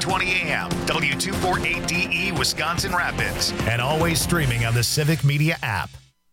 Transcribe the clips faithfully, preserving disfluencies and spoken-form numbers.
twenty A M, W two forty-eight D E, Wisconsin Rapids, and always streaming on the Civic Media app.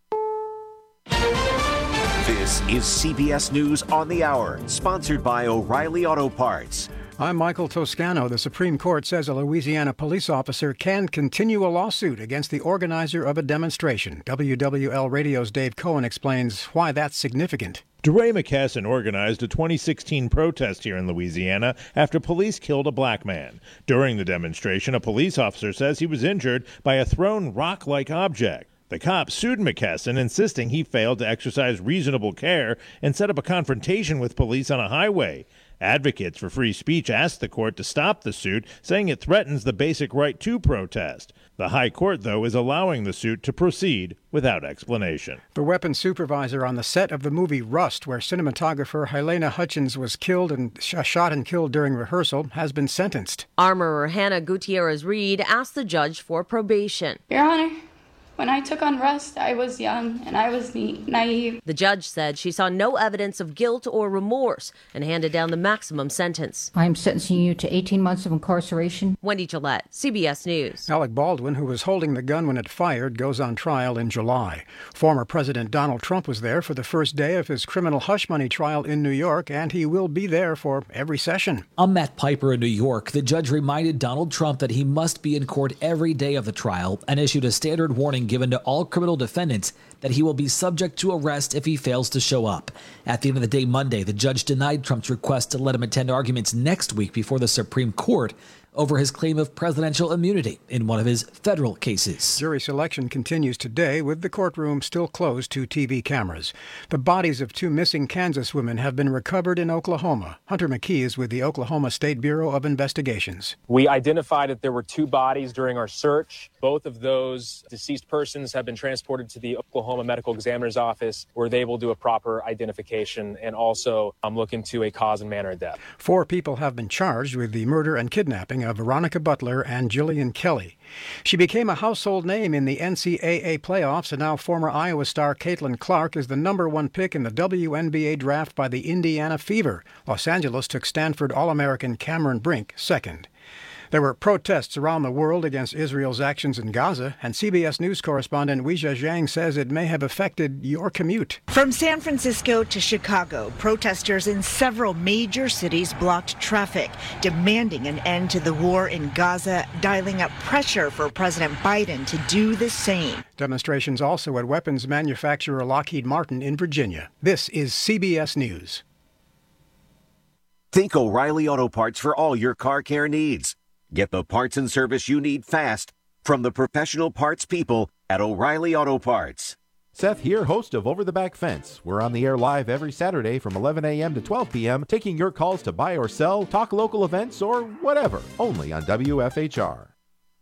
This is C B S News on the Hour, sponsored by O'Reilly Auto Parts. I'm Michael Toscano. The Supreme Court says a Louisiana police officer can continue a lawsuit against the organizer of a demonstration. W W L Radio's Dave Cohen explains why that's significant. DeRay McKesson organized a twenty sixteen protest here in Louisiana after police killed a black man. During the demonstration, a police officer says he was injured by a thrown rock-like object. The cops sued McKesson, insisting he failed to exercise reasonable care and set up a confrontation with police on a highway. Advocates for free speech asked the court to stop the suit, saying it threatens the basic right to protest. The High Court, though, is allowing the suit to proceed without explanation. The weapons supervisor on the set of the movie Rust, where cinematographer Helena Hutchins was killed and sh- shot and killed during rehearsal, has been sentenced. Armorer Hannah Gutierrez-Reed asked the judge for probation. Your Honor, when I took on Rust, I was young and I was naive. The judge said she saw no evidence of guilt or remorse and handed down the maximum sentence. I'm sentencing you to eighteen months of incarceration. Wendy Gillette, C B S News. Alec Baldwin, who was holding the gun when it fired, goes on trial in July. Former President Donald Trump was there for the first day of his criminal hush money trial in New York, and he will be there for every session. I'm Matt Piper in New York. The judge reminded Donald Trump that he must be in court every day of the trial and issued a standard warning given to all criminal defendants that he will be subject to arrest if he fails to show up. At the end of the day Monday, the judge denied Trump's request to let him attend arguments next week before the Supreme Court over his claim of presidential immunity in one of his federal cases. Jury selection continues today, with the courtroom still closed to T V cameras. The bodies of two missing Kansas women have been recovered in Oklahoma. Hunter McKee is with the Oklahoma State Bureau of Investigations. We identified that there were two bodies during our search. Both of those deceased persons have been transported to the Oklahoma Medical Examiner's Office, where they will do a proper identification and also um, look into a cause and manner of death. Four people have been charged with the murder and kidnapping of Veronica Butler and Jillian Kelly. She became a household name in the N C double A playoffs, and now former Iowa star Caitlin Clark is the number one pick in the W N B A draft by the Indiana Fever. Los Angeles took Stanford All-American Cameron Brink second. There were protests around the world against Israel's actions in Gaza, and C B S News correspondent Weijia Zhang says it may have affected your commute. From San Francisco to Chicago, protesters in several major cities blocked traffic, demanding an end to the war in Gaza, dialing up pressure for President Biden to do the same. Demonstrations also at weapons manufacturer Lockheed Martin in Virginia. This is C B S News. Think O'Reilly Auto Parts for all your car care needs. Get the parts and service you need fast from the professional parts people at O'Reilly Auto Parts. Seth here, host of Over the Back Fence. We're on the air live every Saturday from eleven a.m. to twelve p.m., taking your calls to buy or sell, talk local events, or whatever, only on W F H R.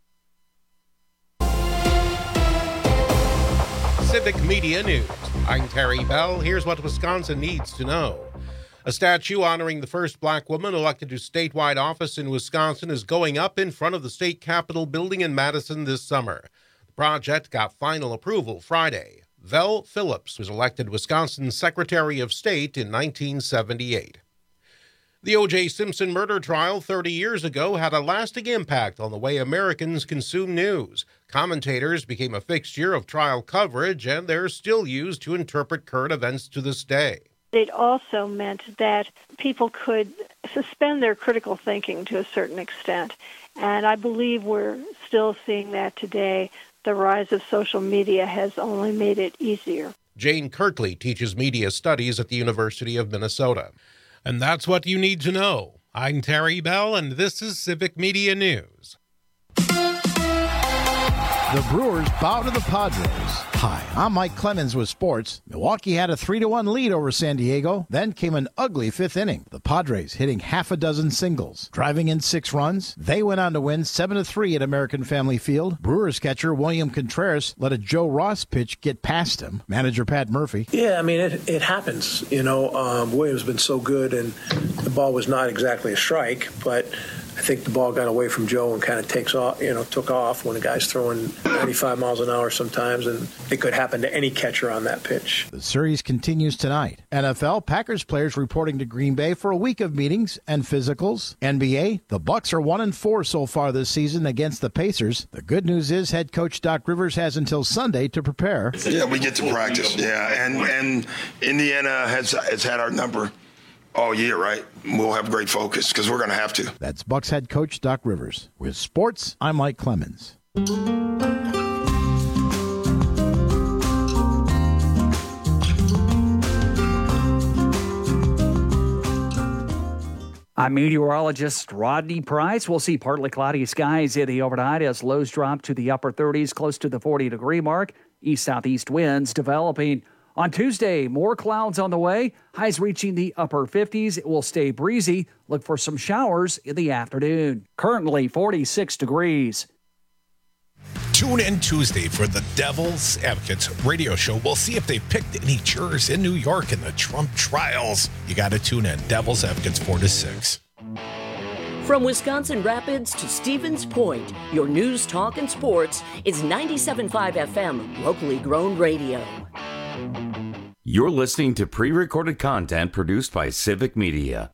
Civic Media News. I'm Terry Bell. Here's what Wisconsin needs to know. A statue honoring the first black woman elected to statewide office in Wisconsin is going up in front of the state capitol building in Madison this summer. The project got final approval Friday. Vel Phillips was elected Wisconsin's Secretary of State in nineteen seventy-eight. The O J Simpson murder trial thirty years ago had a lasting impact on the way Americans consume news. Commentators became a fixture of trial coverage, and they're still used to interpret current events to this day. It also meant that people could suspend their critical thinking to a certain extent, and I believe we're still seeing that today. The rise of social media has only made it easier. Jane Kirkley teaches media studies at the University of Minnesota. And that's what you need to know. I'm Terry Bell, and this is Civic Media News. The Brewers bow to the Padres. Hi, I'm Mike Clemens with sports. Milwaukee had a three to one lead over San Diego. Then came an ugly fifth inning. The Padres hitting half a dozen singles, driving in six runs. They went on to win seven to three at American Family Field. Brewers catcher William Contreras let a Joe Ross pitch get past him. Manager Pat Murphy. Yeah, I mean, it, it happens. You know, um, William's been so good, and the ball was not exactly a strike, but I think the ball got away from Joe and kind of takes off, you know, took off when a guy's throwing ninety-five miles an hour sometimes, and it could happen to any catcher on that pitch. The series continues tonight. N F L, Packers players reporting to Green Bay for a week of meetings and physicals. N B A, the Bucks are one and four so far this season against the Pacers. The good news is head coach Doc Rivers has until Sunday to prepare. Yeah, we get to practice. Yeah, and and Indiana has has had our number all year, right? We'll have great focus because we're going to have to. That's Bucks head coach Doc Rivers. With sports, I'm Mike Clemens. I'm meteorologist Rodney Price. We'll see partly cloudy skies in the overnight as lows drop to the upper thirties, close to the forty-degree mark. East-southeast winds developing. On Tuesday, more clouds on the way. Highs reaching the upper fifties. It will stay breezy. Look for some showers in the afternoon. Currently forty-six degrees. Tune in Tuesday for the Devil's Advocates radio show. We'll see if they picked any jurors in New York in the Trump trials. You got to tune in. Devil's Advocates four to six. From Wisconsin Rapids to Stevens Point, your news, talk, and sports is ninety-seven point five F M, locally grown radio. You're listening to pre-recorded content produced by Civic Media.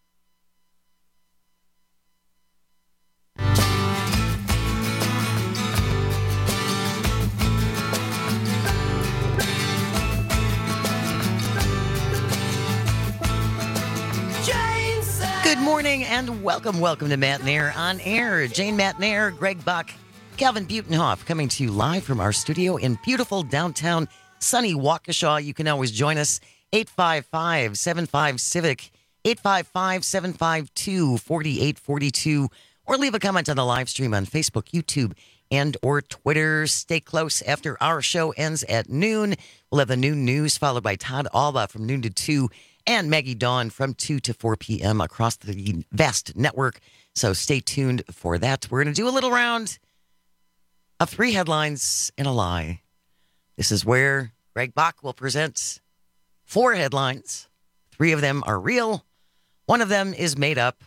Good morning and welcome, welcome to Matt and Air on Air. Jane Matt and Air, Greg Buck, Calvin Butenhoff coming to you live from our studio in beautiful downtown sunny Waukesha. You can always join us, eight five five, seven five, CIVIC, eight five five, seven five two, four eight four two, or leave a comment on the live stream on Facebook, YouTube, and or Twitter. Stay close after our show ends at noon. We'll have the noon news followed by Todd Alba from noon to two, and Maggie Dawn from two to four p.m. across the vast network. So stay tuned for that. We're going to do a little round of three headlines and a lie. This is where Greg Bach will present four headlines. Three of them are real. One of them is made up.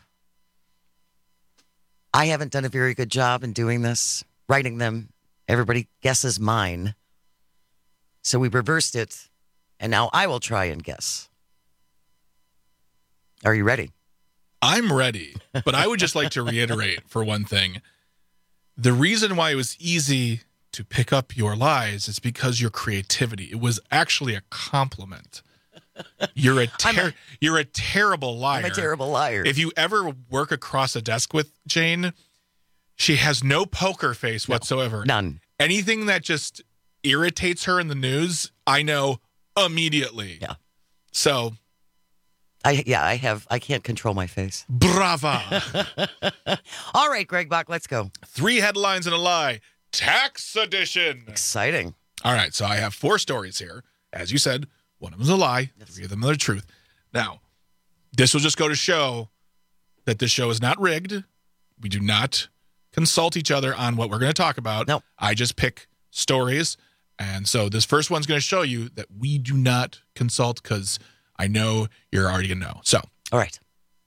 I haven't done a very good job in doing this, writing them. Everybody guesses mine. So we reversed it, and now I will try and guess. Are you ready? I'm ready, but I would just like to reiterate for one thing. The reason why it was easy to pick up your lies is because your creativity. It was actually a compliment. You're a, ter- a you're a terrible liar. I'm a terrible liar. If you ever work across a desk with Jane, she has no poker face no, whatsoever. None. Anything that just irritates her in the news, I know immediately. Yeah. So... I, yeah, I have. I can't control my face. Brava. All right, Greg Bach, let's go. Three headlines and a lie. Tax edition. Exciting. All right, so I have four stories here. As you said, one of them is a lie. Yes. Three of them are the truth. Now, this will just go to show that this show is not rigged. We do not consult each other on what we're going to talk about. No. I just pick stories. And so this first one's going to show you that we do not consult because I know you're already going to know. So, all right.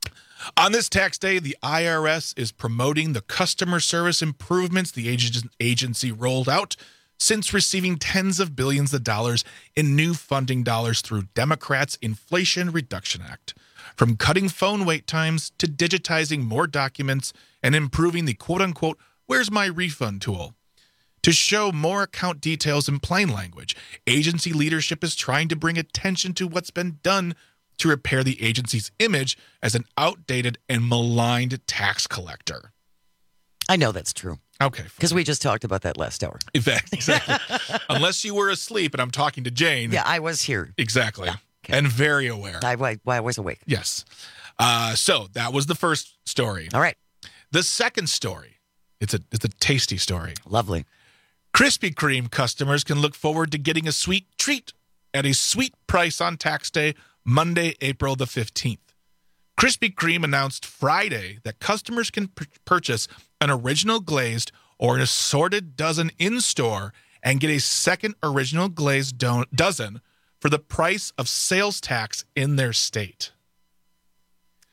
On this tax day, the I R S is promoting the customer service improvements the agency rolled out since receiving tens of billions of dollars in new funding dollars through Democrats' Inflation Reduction Act. From cutting phone wait times to digitizing more documents and improving the quote-unquote, where's my refund tool? To show more account details in plain language, agency leadership is trying to bring attention to what's been done to repair the agency's image as an outdated and maligned tax collector. I know that's true. Okay. Because we just talked about that last hour. Exactly. exactly. Unless you were asleep and I'm talking to Jane. Yeah, I was here. Exactly. Yeah, okay. And very aware. I, I, I was awake. Yes. Uh, so that was the first story. All right. The second story, it's a it's a tasty story. Lovely. Krispy Kreme customers can look forward to getting a sweet treat at a sweet price on tax day, Monday, April the fifteenth. Krispy Kreme announced Friday that customers can p- purchase an original glazed or an assorted dozen in-store and get a second original glazed do- dozen for the price of sales tax in their state.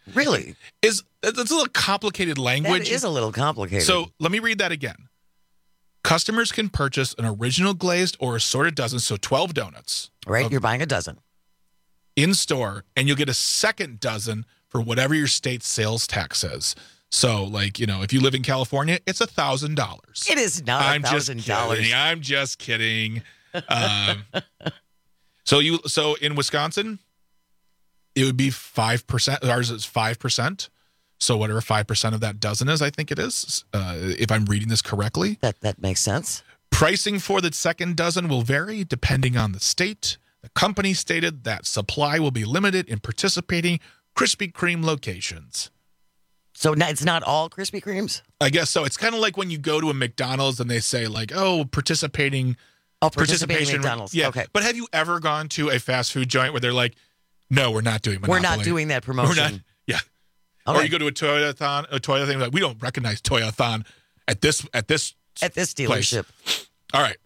Really? Is That's a little complicated language. That is a little complicated. So let me read that again. Customers can purchase an original glazed or assorted dozen, so twelve donuts. Right, of, you're buying a dozen. In store, and you'll get a second dozen for whatever your state sales tax says. So, like, you know, if you live in California, it's a thousand dollars. It is not a thousand dollars. I'm just kidding. Um, so you, so in Wisconsin, it would be five percent. Ours is five percent. So whatever five percent of that dozen is, I think it is, uh, if I'm reading this correctly. That that makes sense. Pricing for the second dozen will vary depending on the state. The company stated that supply will be limited in participating Krispy Kreme locations. So it's not all Krispy Kremes? I guess so. It's kind of like when you go to a McDonald's and they say like, oh, participating. Oh, participating McDonald's. Yeah. Okay. But have you ever gone to a fast food joint where they're like, no, we're not doing Monopoly. We're not doing that promotion. We're not, yeah. Okay. Or you go to a Toyothon, a Toyota thing, like, we don't recognize Toyothon at this at this at this place. dealership. All right.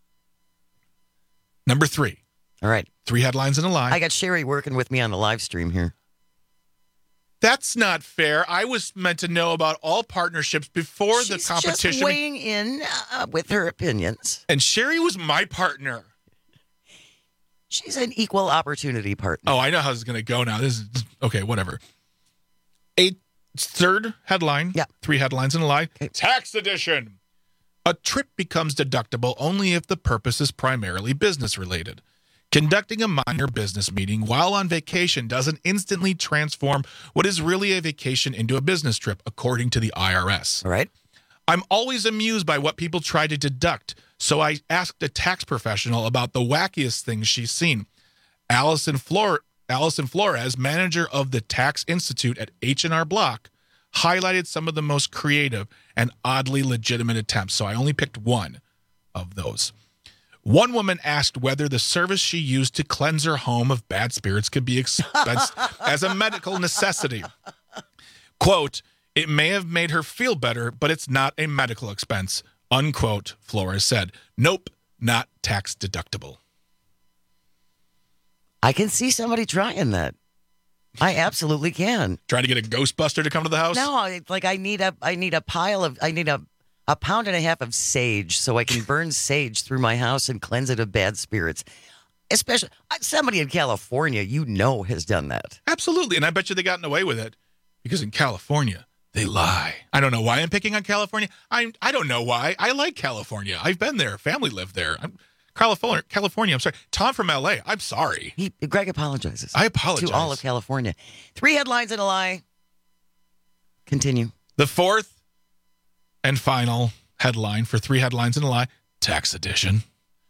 Number three. All right. Three headlines in a lie. I got Sherry working with me on the live stream here. That's not fair. I was meant to know about all partnerships before She's the competition. just weighing in uh, with her opinions. And Sherry was my partner. She's an equal opportunity partner. Oh, I know how this is going to go now. This is okay, whatever. A third headline. Yeah. Three headlines in a lie. Okay. Tax edition. A trip becomes deductible only if the purpose is primarily business related. Conducting a minor business meeting while on vacation doesn't instantly transform what is really a vacation into a business trip, according to the I R S. All right. I'm always amused by what people try to deduct, so I asked a tax professional about the wackiest things she's seen. Allison Flor- Allison Flores, manager of the Tax Institute at H and R Block, highlighted some of the most creative and oddly legitimate attempts, so I only picked one of those. One woman asked whether the service she used to cleanse her home of bad spirits could be expensed as a medical necessity. Quote, it may have made her feel better, but it's not a medical expense, unquote, Flores said. Nope, not tax deductible. I can see somebody trying that. I absolutely can. Trying to get a Ghostbuster to come to the house? No, it's like I need a I need a pile of I need a a pound and a half of sage so I can burn sage through my house and cleanse it of bad spirits. Especially somebody in California, you know, has done that. Absolutely, and I bet you they gotten away with it because in California they lie. I don't know why I'm picking on California. I I don't know why. I like California. I've been there. Family lived there. I'm California. California. I'm sorry. Tom from L A. I'm sorry. He, Greg apologizes. I apologize to all of California. Three headlines and a lie. Continue. The fourth and final headline for three headlines and a lie: tax edition.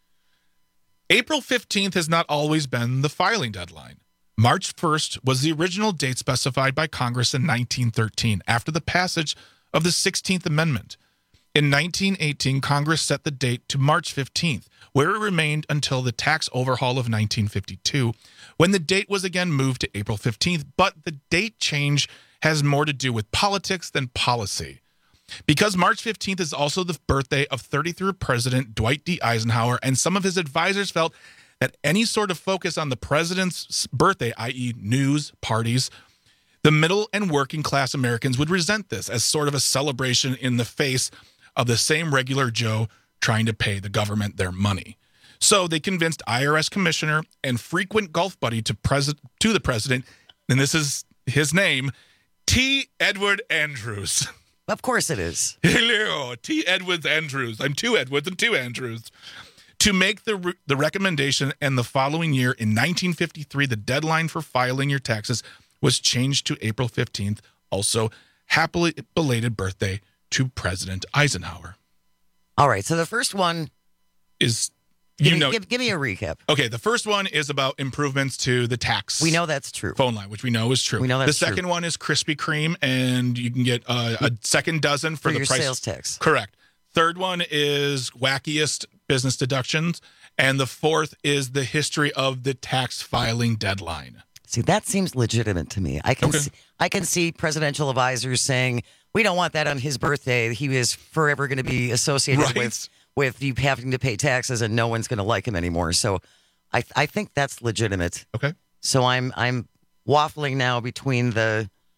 April fifteenth has not always been the filing deadline. March first was the original date specified by Congress in nineteen thirteen after the passage of the sixteenth Amendment. In nineteen eighteen, Congress set the date to March fifteenth, where it remained until the tax overhaul of nineteen fifty-two, when the date was again moved to April fifteenth, but the date change has more to do with politics than policy. Because March fifteenth is also the birthday of thirty-third President Dwight D. Eisenhower, and some of his advisors felt that any sort of focus on the president's birthday, that is news, parties, the middle and working class Americans would resent this as sort of a celebration in the face of the same regular Joe trying to pay the government their money. So they convinced I R S commissioner and frequent golf buddy to, pres- to the president, and this is his name, T. Edward Andrews. Of course it is. Hello, T. Edwards Andrews. I'm two Edwards and two Andrews. To make the re- the recommendation, and the following year, in nineteen fifty-three, the deadline for filing your taxes was changed to April fifteenth. Also, happily belated birthday to President Eisenhower. All right, so the first one is, you give know, me, give, give me a recap. Okay, the first one is about improvements to the tax. We know that's true. Phone line, which we know is true. We know that's true. The second true. one is Krispy Kreme, and you can get uh, a second dozen for, for the your price. Sales tax. Correct. Third one is wackiest business deductions, and the fourth is the history of the tax filing deadline. See, that seems legitimate to me. I can Okay. see, I can see presidential advisors saying, we don't want that on his birthday. He is forever going to be associated Right. with, with you having to pay taxes, and no one's going to like him anymore. So I I think that's legitimate. Okay. So I'm I'm waffling now between the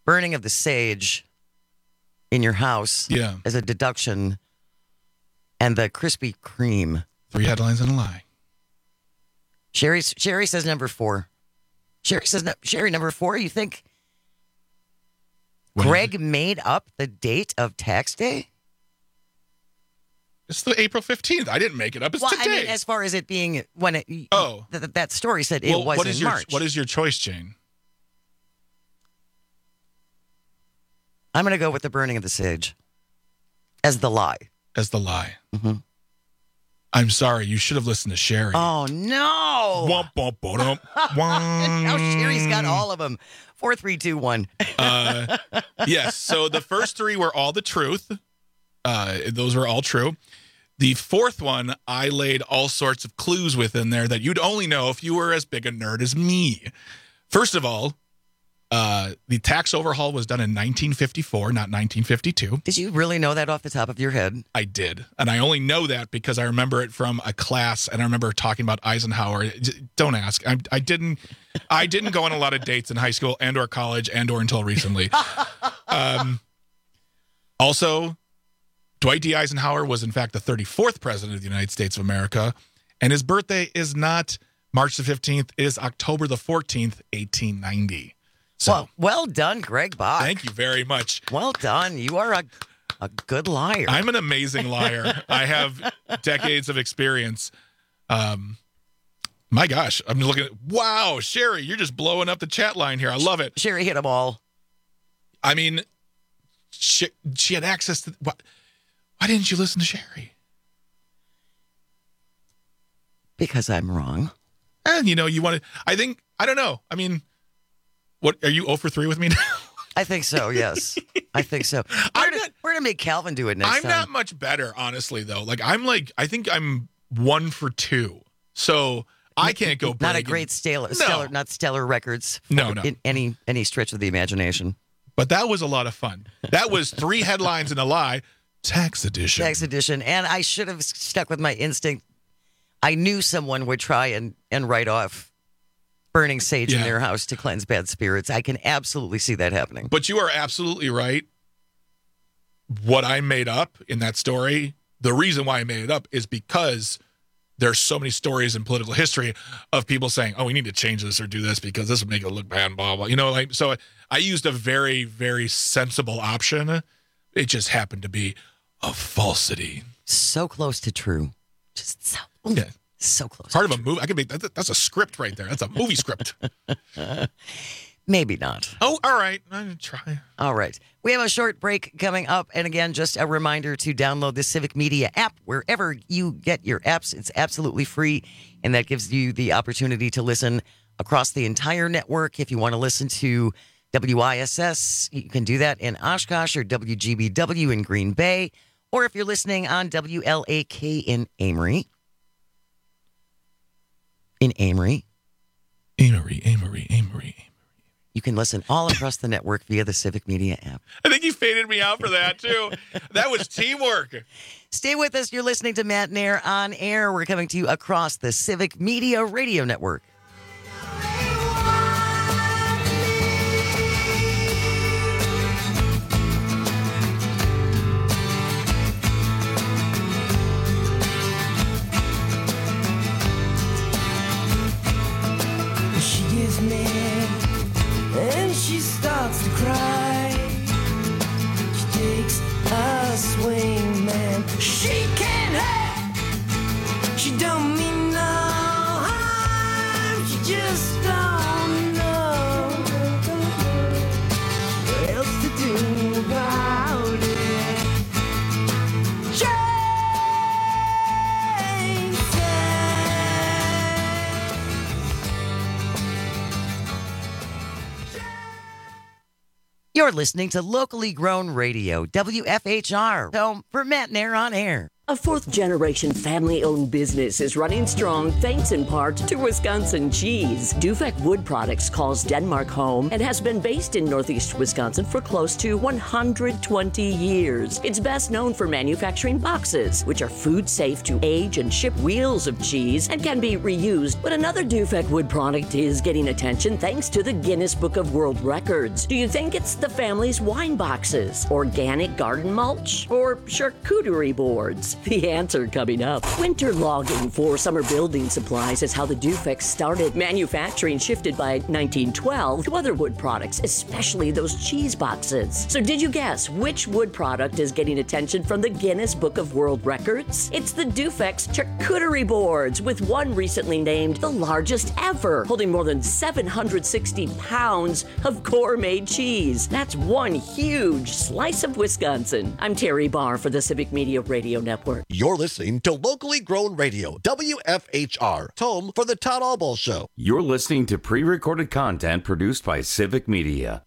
burning of the sage in your house Yeah. as a deduction, and the Krispy Kreme. Three headlines and a lie. Sherry, Sherry says number four. Sherry says, no, Sherry, number four, you think What Greg made up the date of tax day? It's the April fifteenth. I didn't make it up. It's well, today. I mean, as far as it being when it. Oh. Th- th- that story said well, it was what in is your, March. What is your choice, Jane? I'm going to go with the burning of the sage as the lie. As the lie. Mm-hmm. I'm sorry. You should have listened to Sherry. Oh, no. Womp, womp, womp, womp. Now Sherry's got all of them. Four, three, two, one. uh, yes. So the first three were all the truth. Uh, those were all true. The fourth one, I laid all sorts of clues within there that you'd only know if you were as big a nerd as me. First of all, uh, the tax overhaul was done in nineteen fifty-four, not nineteen fifty-two. Did you really know that off the top of your head? I did. And I only know that because I remember it from a class, and I remember talking about Eisenhower. Don't ask. I, I didn't I didn't go on a lot of dates in high school and or college and or until recently. Um, also, Dwight D. Eisenhower was, in fact, the thirty-fourth president of the United States of America, and his birthday is not March the fifteenth. It is October the fourteenth, eighteen ninety. So, well, well done, Greg Bach. Thank you very much. Well done. You are a, a good liar. I'm an amazing liar. I have decades of experience. Um, my gosh, I'm looking at, wow, Sherry, you're just blowing up the chat line here. I love it. Sherry hit them all. I mean, she, she had access to, what? Why didn't you listen to Sherry? Because I'm wrong. And, you know, you want to, I think, I don't know. I mean, what, are you zero for three with me now? I think so, yes. I think so. We're going to make Calvin do it next I'm time. not much better, honestly, though. Like, I'm like, I think I'm one for two. So I can't go Not a bragging. great stellar, No. stellar, not stellar records. No, no. In any, any stretch of the imagination. But that was a lot of fun. That was three headlines and a lie. Tax edition. Tax edition. And I should have stuck with my instinct. I knew someone would try and, and write off burning sage Yeah. in their house to cleanse bad spirits. I can absolutely see that happening. But you are absolutely right. What I made up in that story, the reason why I made it up is because there's so many stories in political history of people saying, oh, we need to change this or do this because this would make it look bad, blah, blah. You know, like, so I used a very, very sensible option. It just happened to be a falsity. So close to true. Just so, Yeah. so close. Part of a movie. I could make that. That's a script right there. That's a movie script. Maybe not. Oh, all right. I'm going to try. All right. We have a short break coming up. And again, just a reminder to download the Civic Media app wherever you get your apps. It's absolutely free. And that gives you the opportunity to listen across the entire network. If you want to listen to W I S S, you can do that in Oshkosh, or W G B W in Green Bay. Or if you're listening on W L A K in Amory. In Amory. Amory, Amory, Amory. You can listen all across the network via the Civic Media app. I think you faded me out for that, too. That was teamwork. Stay with us. You're listening to Matt Nair on air. We're coming to you across the Civic Media Radio Network. She gets mad and she starts to cry. She takes a swing, man. She can't help. She don't mean no harm. She just don't know what else to do about it. Jane You're listening to locally grown radio, W F H R, home for Matt Nair on air. A fourth-generation family-owned business is running strong thanks in part to Wisconsin cheese. Dufek Wood Products calls Denmark home and has been based in northeast Wisconsin for close to one hundred twenty years. It's best known for manufacturing boxes, which are food-safe to age and ship wheels of cheese and can be reused. But another Dufek Wood product is getting attention thanks to the Guinness Book of World Records. Do you think it's the family's wine boxes, organic garden mulch, or charcuterie boards? The answer coming up. Winter logging for summer building supplies is how the Dufek started. Manufacturing shifted by nineteen twelve to other wood products, especially those cheese boxes. So did you guess which wood product is getting attention from the Guinness Book of World Records? It's the Dufek's charcuterie boards, with one recently named the largest ever, holding more than seven hundred sixty pounds of gourmet cheese. That's one huge slice of Wisconsin. I'm Terry Barr for the Civic Media Radio Network. You're listening to locally grown radio, W F H R, home for the Todd Albaugh Show. You're listening to pre-recorded content produced by Civic Media.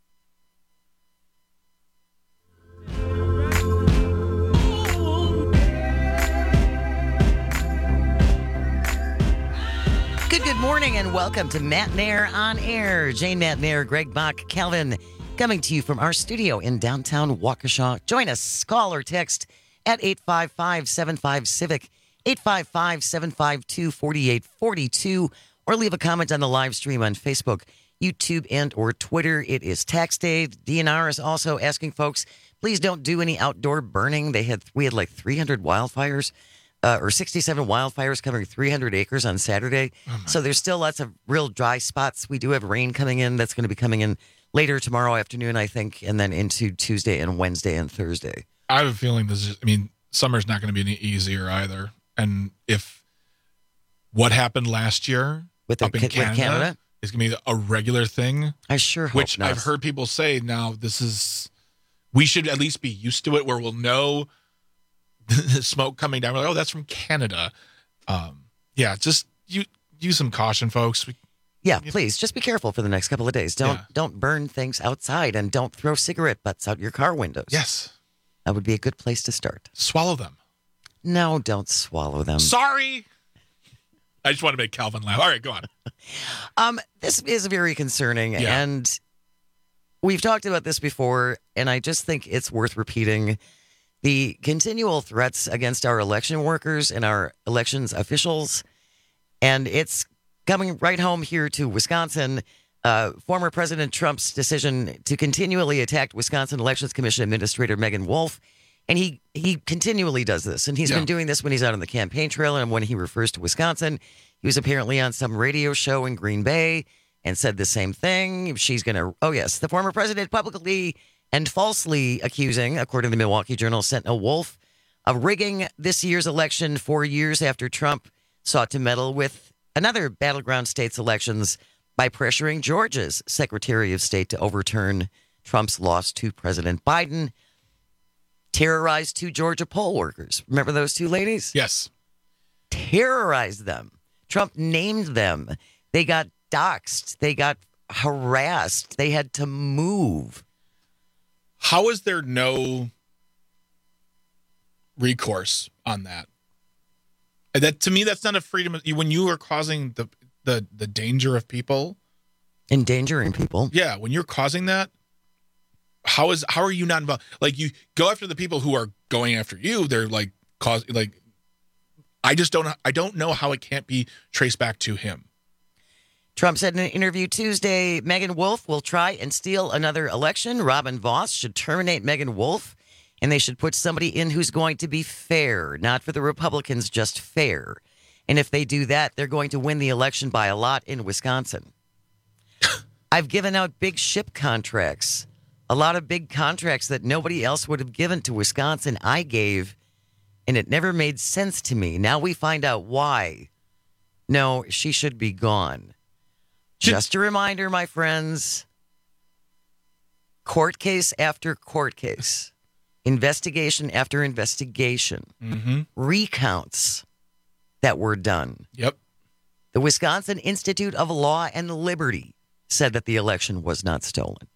Good, good morning and welcome to Matt Nair on Air. Jane Matt Nair, Greg Bach, Calvin, coming to you from our studio in downtown Waukesha. Join us, call or text at eight five five, seven five, CIVIC, eight five five, seven five two, four eight four two, or leave a comment on the live stream on Facebook, YouTube, and or Twitter. It is tax day. D N R is also asking folks, please don't do any outdoor burning. They had We had like three hundred wildfires, uh, or sixty-seven wildfires covering three hundred acres on Saturday. Oh so there's still lots of real dry spots. We do have rain coming in. That's going to be coming in later tomorrow afternoon, I think, and then into Tuesday and Wednesday and Thursday. I have a feeling this is, I mean, summer's not going to be any easier either. And if what happened last year with, the, up in with Canada, Canada is going to be a regular thing, I sure hope which not. I've heard people say now, this is, we should at least be used to it where we'll know the smoke coming down. We're like, oh, that's from Canada. Um, yeah, just you, use some caution, folks. We, Yeah, please just be careful for the next couple of days. Don't Yeah. don't burn things outside, and don't throw cigarette butts out your car windows. Yes. That would be a good place to start. Swallow them. No, don't swallow them. Sorry. I just want to make Calvin laugh. All right, go on. Um, this is very concerning, Yeah. and we've talked about this before, and I just think it's worth repeating. The continual threats against our election workers and our elections officials, and it's coming right home here to Wisconsin. Uh, former President Trump's decision to continually attack Wisconsin Elections Commission Administrator Megan Wolf. And he, he continually does this. And he's Yeah. been doing this when he's out on the campaign trail and when he refers to Wisconsin. He was apparently on some radio show in Green Bay and said the same thing. She's going to, oh, yes, the former president publicly and falsely accusing, according to the Milwaukee Journal, Sentinel Wolf, of rigging this year's election four years after Trump sought to meddle with another battleground state's elections by pressuring Georgia's Secretary of State to overturn Trump's loss to President Biden. Terrorized two Georgia poll workers. Remember those two ladies? Yes. Terrorized them. Trump named them. They got doxxed. They got harassed. They had to move. How is there no recourse on that? That to me, that's not a freedom. of- When you are causing the the the danger of people, endangering people. Yeah, when you're causing that, how is how are you not involved? Like you go after the people who are going after you. They're like cause like. I just don't. I don't know how it can't be traced back to him. Trump said in an interview Tuesday, Megan Wolf will try and steal another election. Robin Voss should terminate Megan Wolf, and they should put somebody in who's going to be fair, not for the Republicans, just fair. And if they do that, they're going to win the election by a lot in Wisconsin. I've given out big ship contracts, a lot of big contracts that nobody else would have given to Wisconsin. I gave, and it never made sense to me. Now we find out why. No, she should be gone. Just a reminder, my friends, court case after court case, investigation after investigation, Mm-hmm. recounts that were done. Yep. The Wisconsin Institute of Law and Liberty said that the election was not stolen.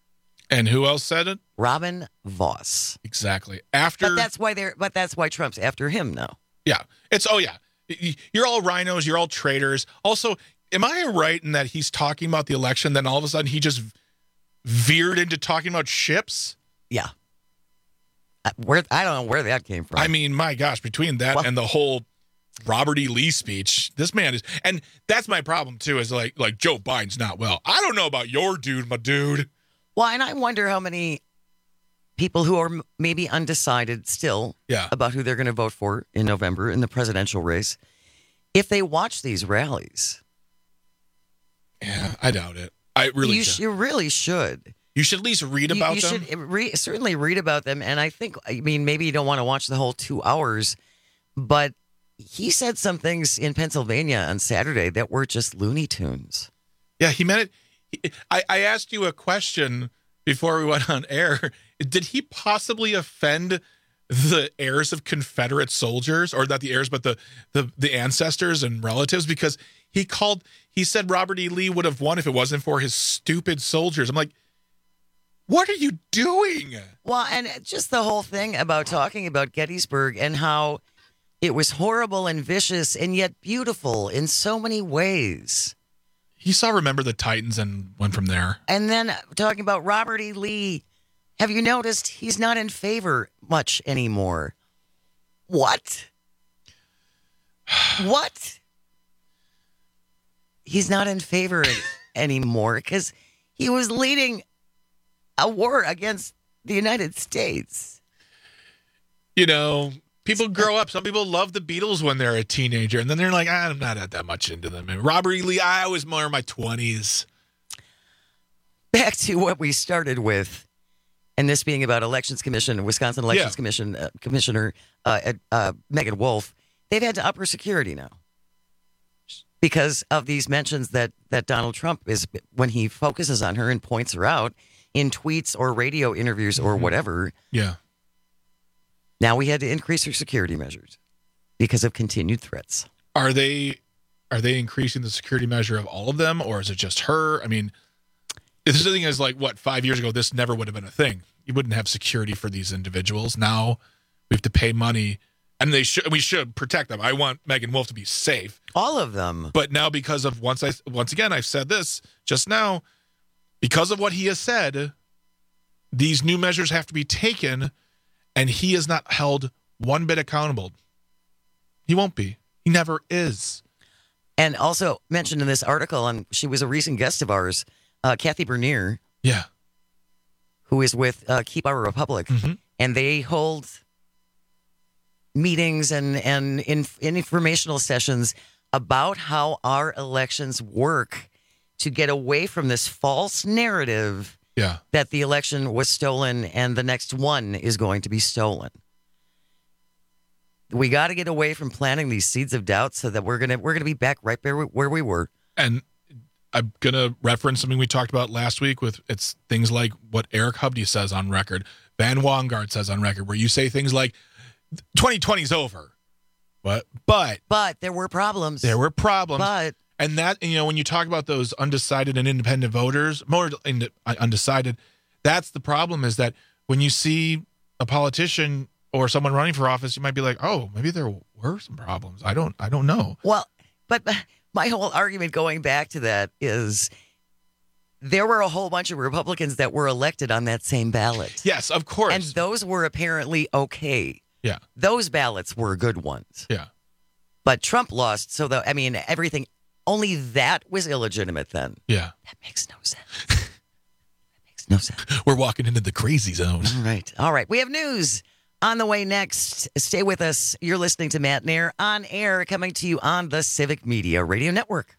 And who else said it? Robin Vos. Exactly. After, but that's why they're. But that's why Trump's after him now. Yeah. It's oh yeah. You're all rhinos. You're all traitors. Also, am I right in that he's talking about the election, then all of a sudden he just veered into talking about ships? Yeah. Where I don't know where that came from. I mean, my gosh, between that well, and the whole Robert E. Lee speech, this man is, and that's my problem too. Is like, like Joe Biden's not well. I don't know about your dude, my dude. Well, and I wonder how many people who are maybe undecided still yeah. about who they're going to vote for in November in the presidential race, if they watch these rallies. Yeah, I doubt it. I really, you, sh- you really should. You should at least read about you, you them. You should re- certainly read about them. And I think, I mean, maybe you don't want to watch the whole two hours, but he said some things in Pennsylvania on Saturday that were just Looney Tunes. Yeah, he meant it. He, I, I asked you a question before we went on air. Did he possibly offend the heirs of Confederate soldiers, or not the heirs, but the, the, the ancestors and relatives? Because he called, he said Robert E. Lee would have won if it wasn't for his stupid soldiers. I'm like, what are you doing? Well, and just the whole thing about talking about Gettysburg and how it was horrible and vicious and yet beautiful in so many ways. He saw Remember the Titans and went from there. And then talking about Robert E. Lee, have you noticed he's not in favor much anymore? What? What? He's not in favor anymore because he was leading a war against the United States. You know, people grow up. Some people love the Beatles when they're a teenager, and then they're like, I'm not that much into them. And Robert E. Lee, I was more in my twenties. Back to what we started with, and this being about Elections Commission, Wisconsin Elections Yeah. Commission uh, Commissioner uh, uh, Megan Wolf. They've had to up her security now because of these mentions that that Donald Trump is, when he focuses on her and points her out in tweets or radio interviews or whatever. Yeah. Now we had to increase her security measures because of continued threats. Are they are they increasing the security measure of all of them, or is it just her? I mean, this thing is like, what, five years ago, this never would have been a thing. You wouldn't have security for these individuals. Now we have to pay money, and they should we should protect them. I want Megan Wolf to be safe. All of them. But now, because of once I once again I've said this just now, because of what he has said, these new measures have to be taken, and he is not held one bit accountable. He won't be. He never is. And also mentioned in this article, and she was a recent guest of ours, uh, Kathy Bernier. Yeah. Who is with uh, Keep Our Republic. Mm-hmm. And they hold meetings and, and in, informational sessions about how our elections work to get away from this false narrative yeah. that the election was stolen and the next one is going to be stolen. We got to get away from planting these seeds of doubt so that we're gonna we're gonna be back right where we, where we were. And I'm gonna reference something we talked about last week with it's things like what Eric Hubdy says on record, Van Wongard says on record, where you say things like twenty twenty's over, but but but there were problems. There were problems, but. And that, you know, when you talk about those undecided and independent voters, more ind- undecided, that's the problem, is that when you see a politician or someone running for office, you might be like, oh, maybe there were some problems. I don't, I don't know. Well, but my whole argument going back to that is there were a whole bunch of Republicans that were elected on that same ballot. Yes, of course. And those were apparently okay. Yeah. Those ballots were good ones. Yeah. But Trump lost. So, the, I mean, everything, only that was illegitimate then. Yeah. That makes no sense. That makes no sense. We're walking into the crazy zone. All right. All right. We have news on the way next. Stay with us. You're listening to Matt Nair on air, coming to you on the Civic Media Radio Network.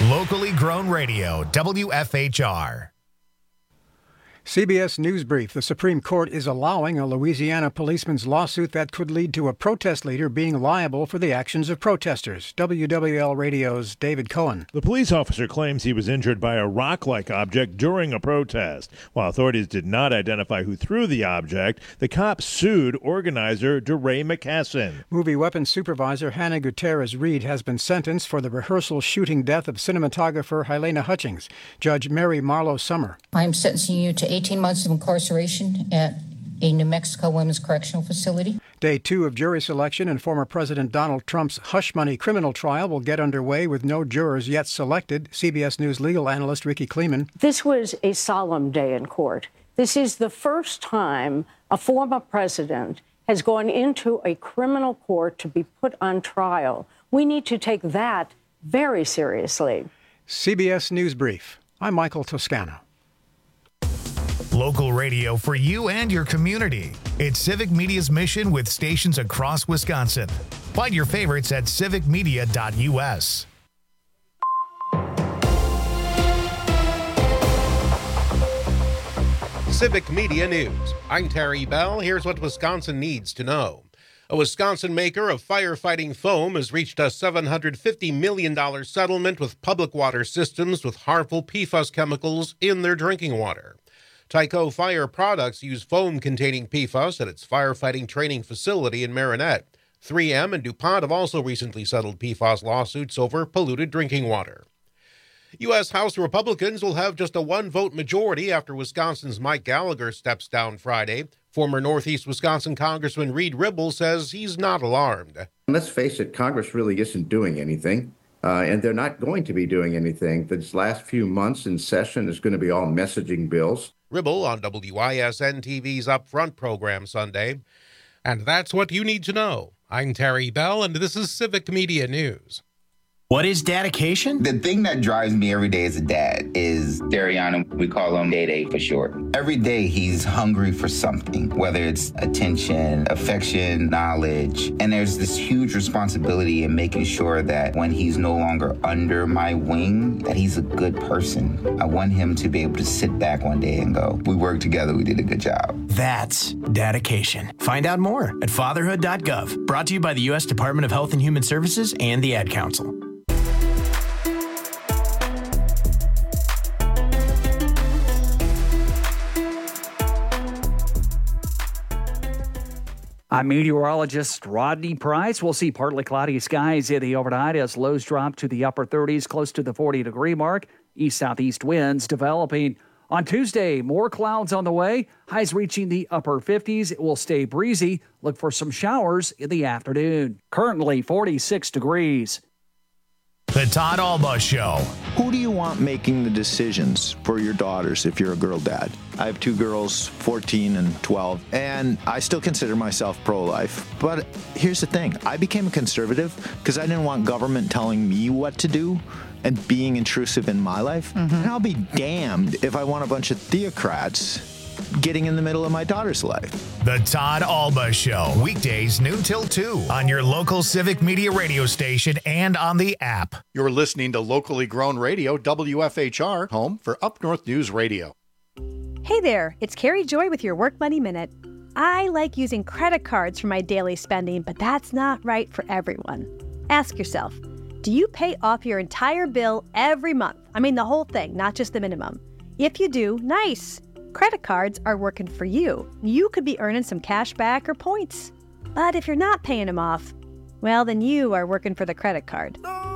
Locally grown radio, W F H R. C B S News Brief. The Supreme Court is allowing a Louisiana policeman's lawsuit that could lead to a protest leader being liable for the actions of protesters. W W L Radio's David Cohen. The police officer claims he was injured by a rock-like object during a protest. While authorities did not identify who threw the object, the cops sued organizer DeRay McCassin. Movie weapons supervisor Hannah Gutierrez-Reed has been sentenced for the rehearsal shooting death of cinematographer Helena Hutchings. Judge Mary Marlowe Summer. I am sentencing you to eighteen months of incarceration at a New Mexico Women's Correctional Facility. Day two of jury selection in former President Donald Trump's hush money criminal trial will get underway with no jurors yet selected. C B S News legal analyst Ricky Kleeman. This was a solemn day in court. This is the first time a former president has gone into a criminal court to be put on trial. We need to take that very seriously. C B S News Brief. I'm Michael Toscano. Local radio for you and your community. It's Civic Media's mission with stations across Wisconsin. Find your favorites at civic media dot U S. Civic Media News. I'm Terry Bell. Here's what Wisconsin needs to know. A Wisconsin maker of firefighting foam has reached a seven hundred fifty million dollars settlement with Public Water Systems with harmful P F A S chemicals in their drinking water. Tyco Fire Products use foam containing P F A S at its firefighting training facility in Marinette. three M and DuPont have also recently settled P F A S lawsuits over polluted drinking water. U S. House Republicans will have just a one-vote majority after Wisconsin's Mike Gallagher steps down Friday. Former Northeast Wisconsin Congressman Reed Ribble says he's not alarmed. Let's face it, Congress really isn't doing anything. Uh, and they're not going to be doing anything. This last few months in session is going to be all messaging bills. Ribble on W I S N T V's Upfront program Sunday. And that's what you need to know. I'm Terry Bell, and this is Civic Media News. What is dedication? The thing that drives me every day as a dad is Dariana. We call him Day Day for short. Every day he's hungry for something, whether it's attention, affection, knowledge. And there's this huge responsibility in making sure that when he's no longer under my wing, that he's a good person. I want him to be able to sit back one day and go, we worked together, we did a good job. That's dedication. Find out more at fatherhood dot gov. Brought to you by the U S Department of Health and Human Services and the Ad Council. I'm meteorologist Rodney Price. We'll see partly cloudy skies in the overnight as lows drop to the upper thirties, close to the forty degree mark. East-southeast winds developing. On Tuesday, more clouds on the way. Highs reaching the upper fifties. It will stay breezy. Look for some showers in the afternoon. Currently forty-six degrees. The Todd Alba Show. Who do you want making the decisions for your daughters if you're a girl dad? I have two girls, fourteen and twelve, and I still consider myself pro-life. But here's the thing. I became a conservative because I didn't want government telling me what to do and being intrusive in my life. Mm-hmm. And I'll be damned if I want a bunch of theocrats getting in the middle of my daughter's life. The Todd Alba Show, weekdays noon till two on your local Civic Media radio station and on the app. You're listening to locally grown radio, W F H R, home for Up North News Radio. Hey there, it's Carrie Joy with your Work Money Minute. I like using credit cards for my daily spending, but that's not right for everyone. Ask yourself, do you pay off your entire bill every month? I mean the whole thing, not just the minimum. If you do, nice. Credit cards are working for you. You could be earning some cash back or points. But if you're not paying them off, well, then you are working for the credit card.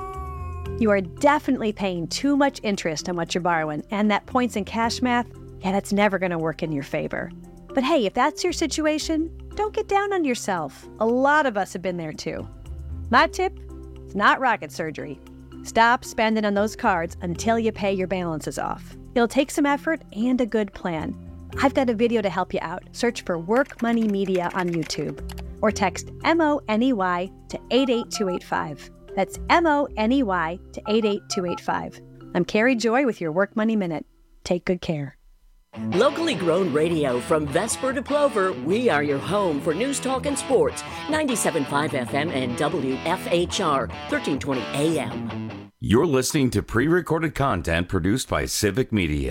You are definitely paying too much interest on what you're borrowing, and that points and cash math, yeah, that's never going to work in your favor. But hey, if that's your situation, don't get down on yourself. A lot of us have been there too. My tip? It's not rocket surgery. Stop spending on those cards until you pay your balances off. It'll take some effort and a good plan. I've got a video to help you out. Search for Work Money Media on YouTube or text M O N E Y to eight eight two eight five. That's M O N E Y to eight eight two eight five. I'm Carrie Joy with your Work Money Minute. Take good care. Locally grown radio from Vesper to Plover, we are your home for news, talk, and sports. ninety-seven point five F M and W F H R, thirteen twenty A M. You're listening to pre-recorded content produced by Civic Media.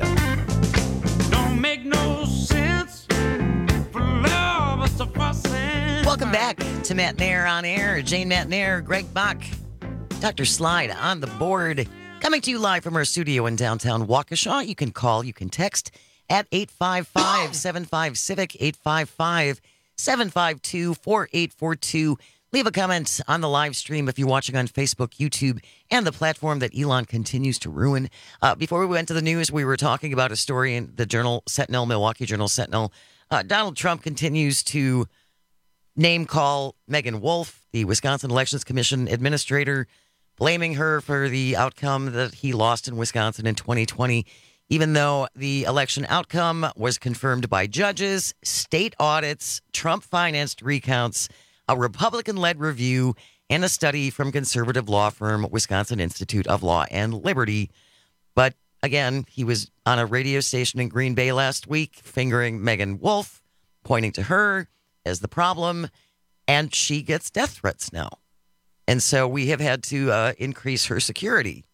Don't make no sense for lovers to fussing. Welcome back to Matt Nair on Air. Jane Matt Nair, Greg Bach, Doctor Slide on the board. Coming to you live from our studio in downtown Waukesha. You can call, you can text at eight five five, seven five, CIVIC, eight five five, seven five two, four eight four two. Leave a comment on the live stream if you're watching on Facebook, YouTube, and the platform that Elon continues to ruin. Uh, before we went to the news, we were talking about a story in the Journal Sentinel, Milwaukee Journal Sentinel. Uh, Donald Trump continues to name call Megan Wolf, the Wisconsin Elections Commission administrator, blaming her for the outcome that he lost in Wisconsin in twenty twenty, even though the election outcome was confirmed by judges, state audits, Trump-financed recounts, a Republican-led review, and a study from conservative law firm Wisconsin Institute of Law and Liberty. But again, he was on a radio station in Green Bay last week, fingering Megan Wolf, pointing to her as the problem, and she gets death threats now. And so we have had to uh, increase her security.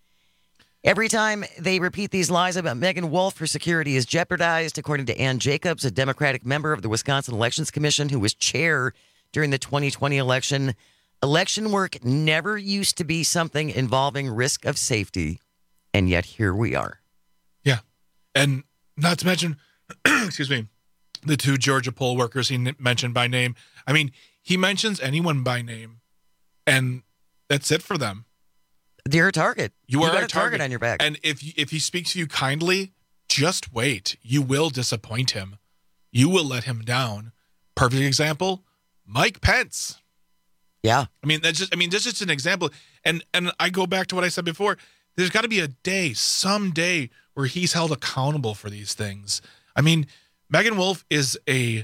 Every time they repeat these lies about Megan Wolf, her security is jeopardized, according to Ann Jacobs, a Democratic member of the Wisconsin Elections Commission who was chair during the twenty twenty election. Election work never used to be something involving risk of safety, and yet here we are. Yeah. And not to mention, excuse me, the two Georgia poll workers he n- mentioned by name. I mean, he mentions anyone by name, and that's it for them. You're a target. You, You are got a a target target on your back. And if if he speaks to you kindly, just wait. You will disappoint him. You will let him down. Perfect example, Mike Pence. Yeah. I mean, that's just I mean, that's just an example. And and I go back to what I said before. There's got to be a day, some day, where he's held accountable for these things. I mean, Megan Wolf is a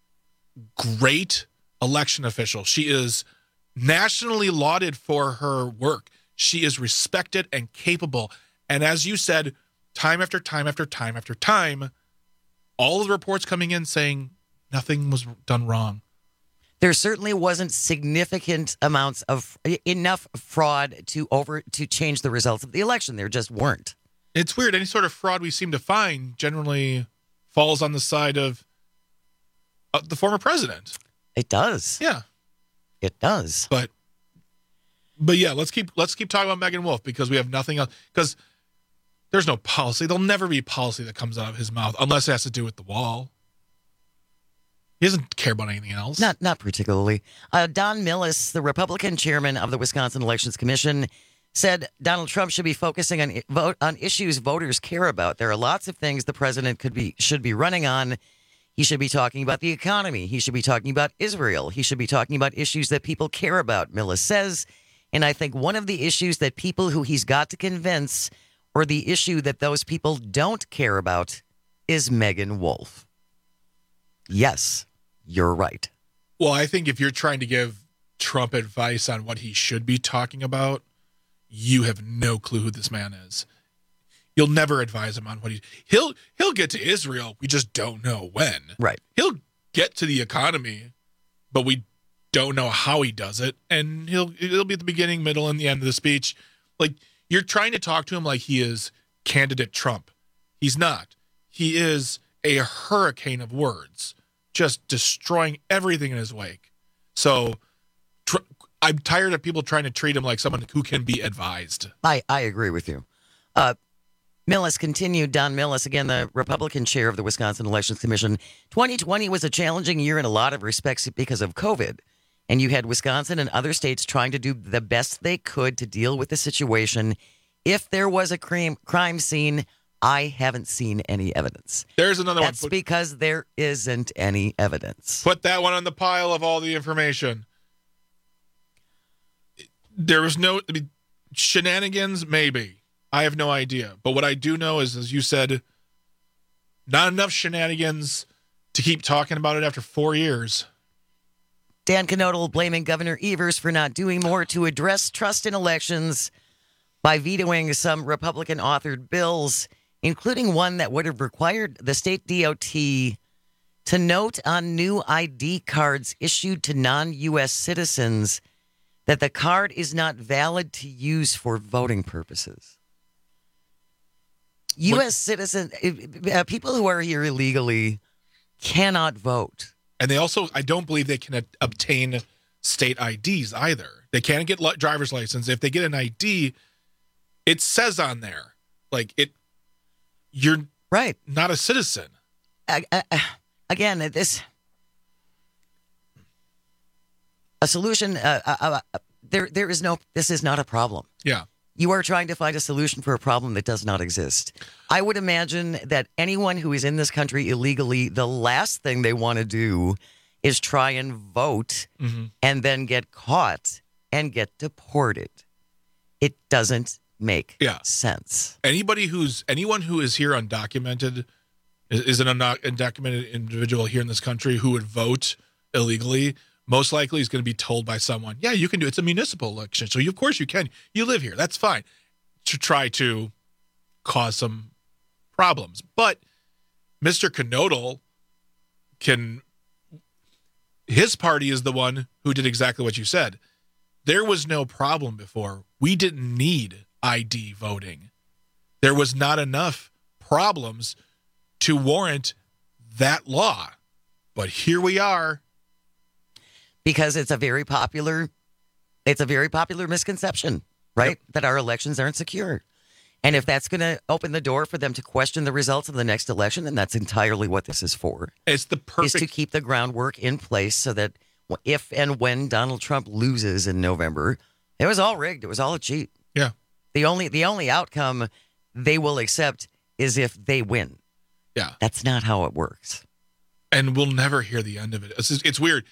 great election official. She is nationally lauded for her work. She is respected and capable. And as you said, time after time after time after time, all of the reports coming in saying nothing was done wrong. There certainly wasn't significant amounts of enough fraud to over to change the results of the election. There just weren't. It's weird. Any sort of fraud we seem to find generally falls on the side of uh, the former president. It does. Yeah, it does. But, but yeah, let's keep let's keep talking about Megan Wolf because we have nothing else. Because there's no policy. There'll never be policy that comes out of his mouth unless it has to do with the wall. He doesn't care about anything else. Not not particularly. Uh, Don Millis, the Republican chairman of the Wisconsin Elections Commission, said Donald Trump should be focusing on vote on issues voters care about. There are lots of things the president could be should be running on. He should be talking about the economy. He should be talking about Israel. He should be talking about issues that people care about, Millis says. And I think one of the issues that people who he's got to convince, or the issue that those people don't care about, is Megan Wolf. Yes. You're right. Well, I think if you're trying to give Trump advice on what he should be talking about, you have no clue who this man is. You'll never advise him on what he he'll he'll get to Israel. We just don't know when. Right. He'll get to the economy, but we don't know how he does it. And he'll it'll be at the beginning, middle, and the end of the speech. Like you're trying to talk to him like he is candidate Trump. He's not. He is a hurricane of words, just destroying everything in his wake. So tr- I'm tired of people trying to treat him like someone who can be advised. I, I agree with you. Uh, Millis continued, Don Millis, again, the Republican chair of the Wisconsin Elections Commission. twenty twenty was a challenging year in a lot of respects because of COVID. And you had Wisconsin and other states trying to do the best they could to deal with the situation. If there was a crime, crime scene, I haven't seen any evidence. There's another That's one. That's because there isn't any evidence. Put that one on the pile of all the information. There was no I mean, shenanigans, maybe. I have no idea. But what I do know is, as you said, not enough shenanigans to keep talking about it after four years. Dan Knodel blaming Governor Evers for not doing more to address trust in elections by vetoing some Republican-authored bills, including one that would have required the state D O T to note on new I D cards issued to non-U S citizens that the card is not valid to use for voting purposes. U S citizens, uh, people who are here illegally cannot vote. And they also, I don't believe they can a- obtain state I Ds either. They can't get li- driver's license. If they get an I D, it says on there, like it, you're right, not a citizen. Uh, uh, again, this a solution. Uh, uh, uh, there, there is no. This is not a problem. Yeah. You are trying to find a solution for a problem that does not exist. I would imagine that anyone who is in this country illegally, the last thing they want to do is try and vote mm-hmm. and then get caught and get deported. It doesn't make yeah. sense. Anybody who's anyone who is here undocumented is, is an undocumented individual here in this country who would vote illegally. Most likely is going to be told by someone, yeah, you can do it. It's a municipal election. So, you, of course, you can. You live here. That's fine. To try to cause some problems. But Mister Knodel can, his party is the one who did exactly what you said. There was no problem before. We didn't need I D voting. There was not enough problems to warrant that law. But here we are. Because it's a very popular, it's a very popular misconception, right? Yep. That our elections aren't secure. And if that's going to open the door for them to question the results of the next election, then that's entirely what this is for. It's the perfect... Is to keep the groundwork in place so that if and when Donald Trump loses in November, it was all rigged. It was all a cheat. Yeah. The only, the only outcome they will accept is if they win. Yeah. That's not how it works. And we'll never hear the end of it. It's, it's weird.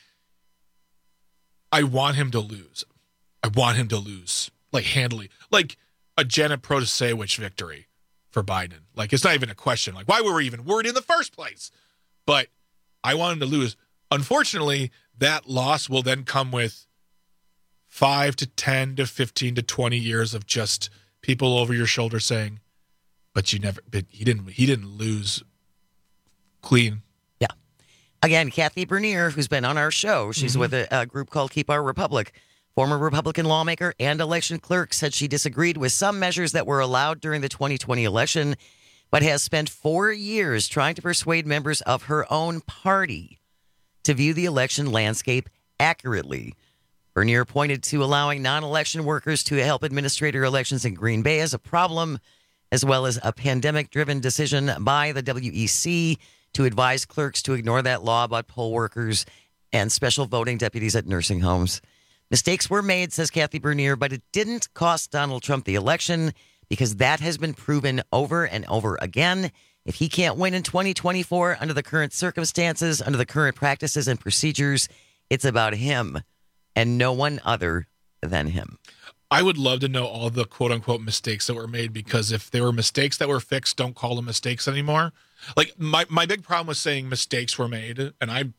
I want him to lose. I want him to lose, like handily, like a Janet Protasewicz victory for Biden. Like it's not even a question. Like why were we even worried in the first place? But I want him to lose. Unfortunately, that loss will then come with five to ten to fifteen to twenty years of just people over your shoulder saying, "But you never. But he didn't. He didn't lose clean." Again, Kathy Bernier, who's been on our show, she's mm-hmm. with a, a group called Keep Our Republic. Former Republican lawmaker and election clerk said she disagreed with some measures that were allowed during the twenty twenty election, but has spent four years trying to persuade members of her own party to view the election landscape accurately. Bernier pointed to allowing non-election workers to help administrator elections in Green Bay as a problem, as well as a pandemic-driven decision by the W E C to advise clerks to ignore that law about poll workers and special voting deputies at nursing homes. Mistakes were made, says Kathy Bernier, but it didn't cost Donald Trump the election because that has been proven over and over again. If he can't win in twenty twenty-four under the current circumstances, under the current practices and procedures, it's about him and no one other than him. I would love to know all the quote-unquote mistakes that were made, because if there were mistakes that were fixed, don't call them mistakes anymore. Like, my, my big problem with saying mistakes were made, and I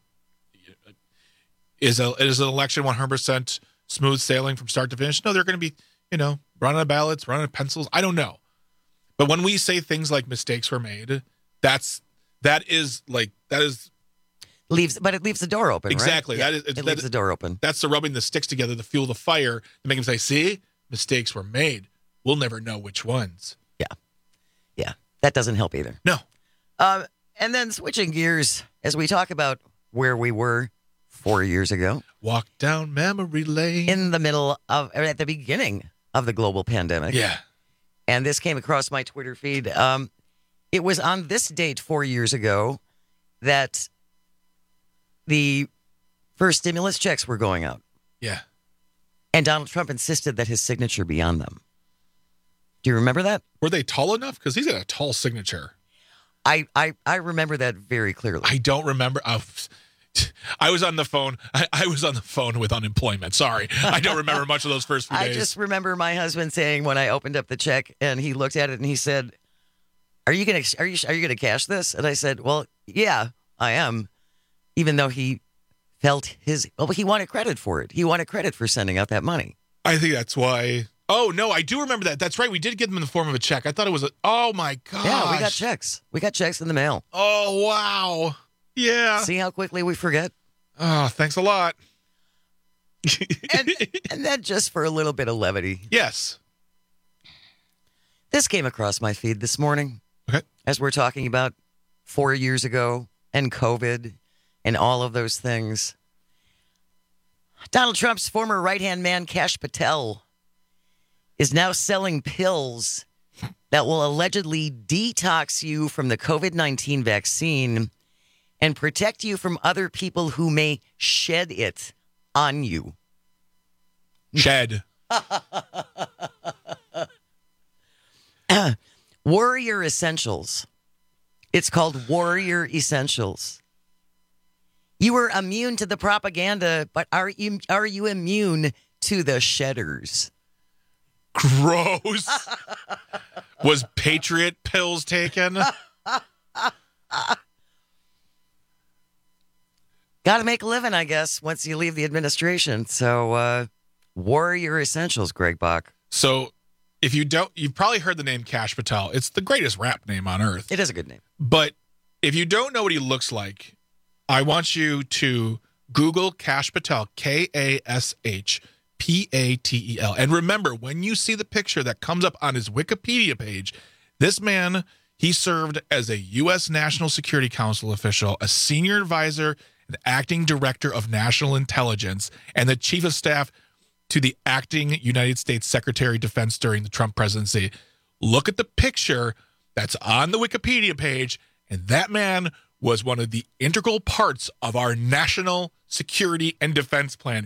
is a is an election one hundred percent smooth sailing from start to finish? No, they're going to be, you know, running ballots, running pencils. I don't know. But when we say things like mistakes were made, that's that is like that is leaves, but it leaves the door open. Exactly. Right? That yeah, is it that leaves is, the door open. That's the rubbing the sticks together to fuel the fire to make them say, "See, mistakes were made. We'll never know which ones." Yeah, yeah, that doesn't help either. No. Uh, and then switching gears as we talk about where we were four years ago. Walk down memory lane. In the middle of, or at the beginning of the global pandemic. Yeah. And this came across my Twitter feed. Um, it was on this date four years ago that the first stimulus checks were going out. Yeah. And Donald Trump insisted that his signature be on them. Do you remember that? Were they tall enough? Because he's got a tall signature. I, I, I remember that very clearly. I don't remember. Uh, I was on the phone. I, I was on the phone with unemployment. Sorry. I don't remember much of those first few days. I just remember my husband saying when I opened up the check and he looked at it and he said, are you going to, are you, are you going to cash this? And I said, well, yeah, I am. Even though he felt his, well, he wanted credit for it. He wanted credit for sending out that money. I think that's why. Oh, no, I do remember that. That's right. We did get them in the form of a check. I thought it was a, oh my gosh. Yeah, we got checks. We got checks in the mail. Oh, wow. Yeah. See how quickly we forget? Oh, thanks a lot. and, and then just for a little bit of levity. Yes. This came across my feed this morning. Okay. As we're talking about four years ago and COVID and all of those things. Donald Trump's former right-hand man, Kash Patel, is now selling pills that will allegedly detox you from the COVID nineteen vaccine and protect you from other people who may shed it on you. Shed. Warrior Essentials. It's called Warrior Essentials. You were immune to the propaganda, but are you, are you immune to the shedders? Gross. Was Patriot pills taken? Got to make a living, I guess, once you leave the administration. So, uh, Warrior Essentials, Greg Bach. So, if you don't, you've probably heard the name Kash Patel. It's the greatest rap name on earth. It is a good name. But if you don't know what he looks like, I want you to Google Kash Patel, K A S H P A T E L. And remember, when you see the picture that comes up on his Wikipedia page, this man, he served as a U S National Security Council official, a senior advisor, and acting director of national intelligence, and the chief of staff to the acting United States Secretary of Defense during the Trump presidency. Look at the picture that's on the Wikipedia page, and that man was one of the integral parts of our national security and defense plan.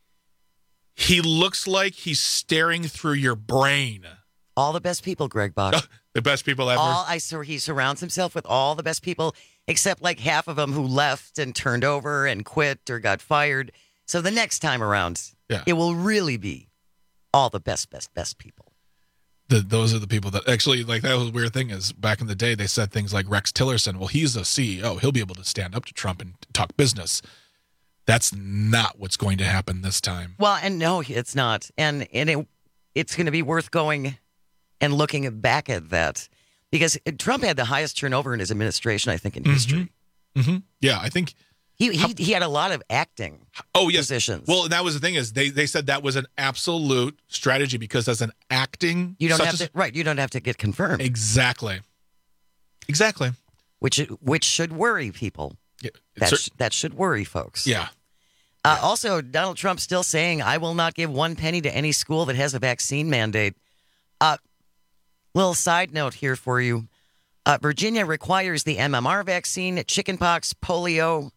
He looks like he's staring through your brain. All the best people, Greg Bach. The best people ever. All I saw, he surrounds himself with all the best people, except like half of them who left and turned over and quit or got fired. So the next time around, yeah. It will really be all the best, best, best people. The, those are the people that actually, like, that was a weird thing is back in the day, they said things like Rex Tillerson. Well, he's a C E O. He'll be able to stand up to Trump and talk business. That's not what's going to happen this time. Well, and no, it's not. And, and it, it's going to be worth going and looking back at that because Trump had the highest turnover in his administration, I think, in mm-hmm. history. Mm-hmm. Yeah, I think he, he he had a lot of acting oh, yes. positions. Well, that was the thing is they, they said that was an absolute strategy because as an acting... You don't have as, to, right, you don't have to get confirmed. Exactly. Exactly. Which which should worry people. Yeah, that, cer- sh- that should worry folks. Yeah. Uh, also, Donald Trump still saying, I will not give one penny to any school that has a vaccine mandate. Uh, little side note here for you. Uh, Virginia requires the M M R vaccine, chickenpox, polio.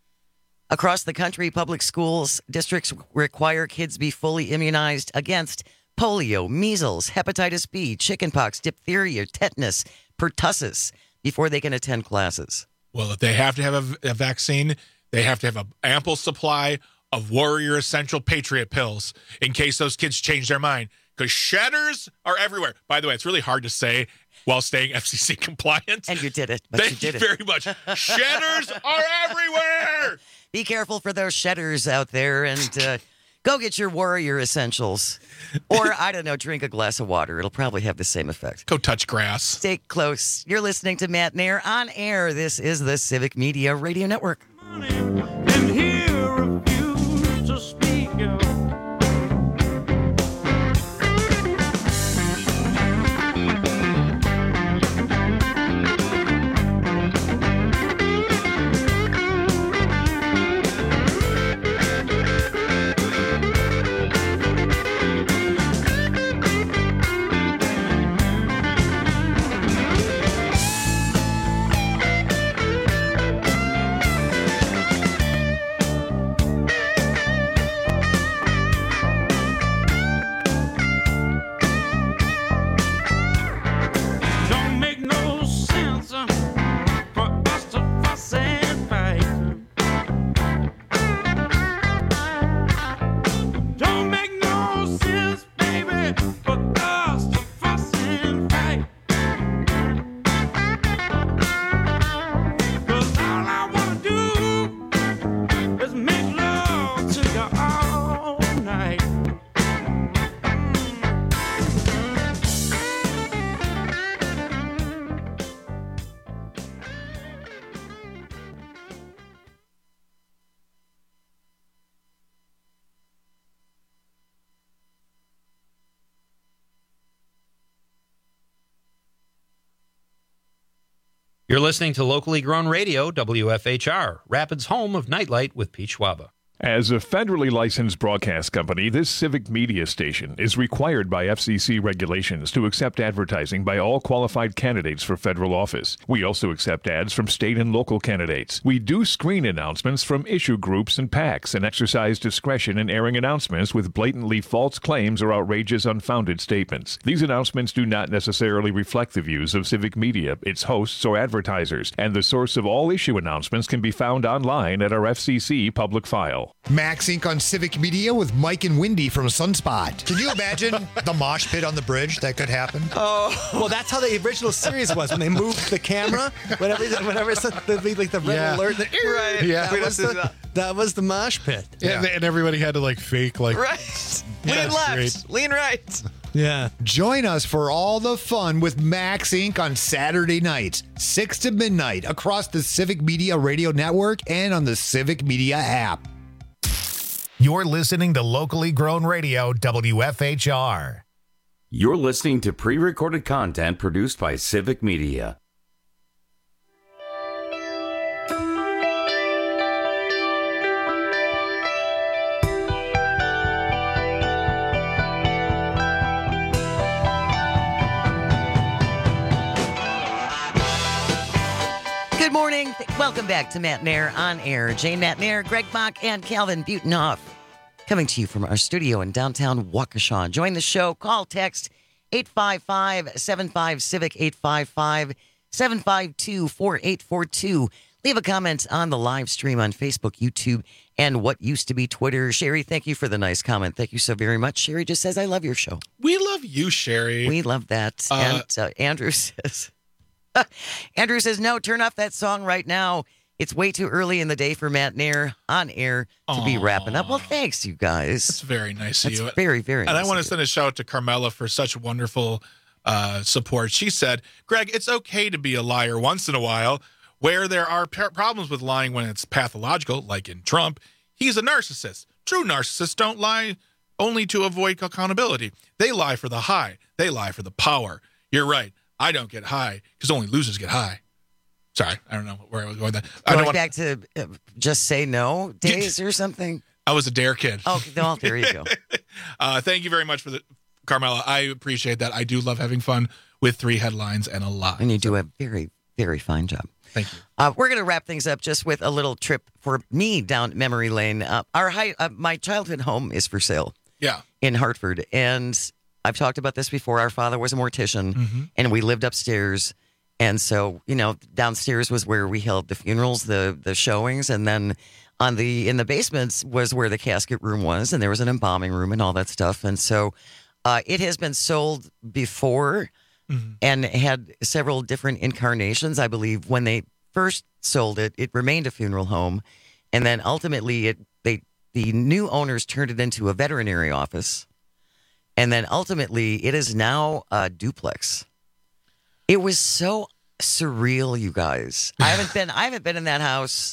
Across the country, public schools districts require kids be fully immunized against polio, measles, hepatitis B, chickenpox, diphtheria, tetanus, pertussis before they can attend classes. Well, if they have to have a, a vaccine, they have to have an ample supply of Warrior Essential Patriot pills in case those kids change their mind. Because shedders are everywhere. By the way, it's really hard to say while staying F C C compliant. And you did it. But Thank you did you it. very much. Shedders are everywhere. Be careful for those shedders out there and uh, go get your Warrior Essentials. Or, I don't know, drink a glass of water. It'll probably have the same effect. Go touch grass. Stay close. You're listening to Matt Nair on air. This is the Civic Media Radio Network. And here refuse to speak of. You're listening to locally grown radio, W F H R, Rapids' home of Nightlight with Pete Schwaba. As a federally licensed broadcast company, this civic media station is required by F C C regulations to accept advertising by all qualified candidates for federal office. We also accept ads from state and local candidates. We do screen announcements from issue groups and PACs and exercise discretion in airing announcements with blatantly false claims or outrageous unfounded statements. These announcements do not necessarily reflect the views of civic media, its hosts, or advertisers, and the source of all issue announcements can be found online at our F C C public file. Max Incorporated on Civic Media with Mike and Wendy from Sunspot. Can you imagine the mosh pit on the bridge that could happen? Oh, well, that's how the original series was when they moved the camera. Whenever, whenever it's the, like the red Yeah. alert, the, Right. Yeah, We that was, don't do the, that was the mosh pit. Yeah. And, and everybody had to like fake like. Right. Yeah, Lean that's left, great. lean right. Yeah. Join us for all the fun with Max Incorporated on Saturday nights, six to midnight, across the Civic Media Radio Network and on the Civic Media app. You're listening to locally grown radio, W F H R. You're listening to pre-recorded content produced by Civic Media. Good morning. Welcome back to Matt Nair on Air. Jane Matt Nair, Greg Bach, and Calvin Butenhoff coming to you from our studio in downtown Waukesha. Join the show. Call, text eight five five, seven five, CIVIC, eight five five, seven five two, four eight four two. Leave a comment on the live stream on Facebook, YouTube, and what used to be Twitter. Sherry, thank you for the nice comment. Thank you so very much. Sherry just says, I love your show. We love you, Sherry. We love that. Uh, and uh, Andrew says, Andrew says, no, turn off that song right now. It's way too early in the day for Matt Nair on air to be wrapping up. Well, thanks, you guys. That's very nice of That's you. very, very And nice I want of to send a shout out to Carmela for such wonderful uh, support. She said, Greg, it's okay to be a liar once in a while. Where there are par- problems with lying when it's pathological, like in Trump, he's a narcissist. True narcissists don't lie only to avoid accountability. They lie for the high. They lie for the power. You're right. I don't get high because only losers get high. Sorry, I don't know where I was going with that. I Going don't want, back to uh, just say no days or something. I was a dare kid. Oh, well, there you go. uh, thank you very much for the Carmela. I appreciate that. I do love having fun with three headlines and a lot. And you do a very, very fine job. Thank you. Uh, we're going to wrap things up just with a little trip for me down memory lane. Uh, our high, uh, my childhood home is for sale. Yeah. In Hartford, and I've talked about this before. Our father was a mortician, Mm-hmm. and we lived upstairs. And so, you know, downstairs was where we held the funerals, the the showings, and then on the in the basements was where the casket room was, and there was an embalming room and all that stuff. And so, uh, it has been sold before. Mm-hmm. And had several different incarnations. I believe when they first sold it, it remained a funeral home, and then ultimately, it they the new owners turned it into a veterinary office, and then ultimately, it is now a duplex. It was so surreal, you guys. I haven't been I haven't been in that house